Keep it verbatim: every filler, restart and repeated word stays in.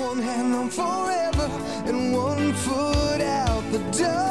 one hand on forever and one foot out the door.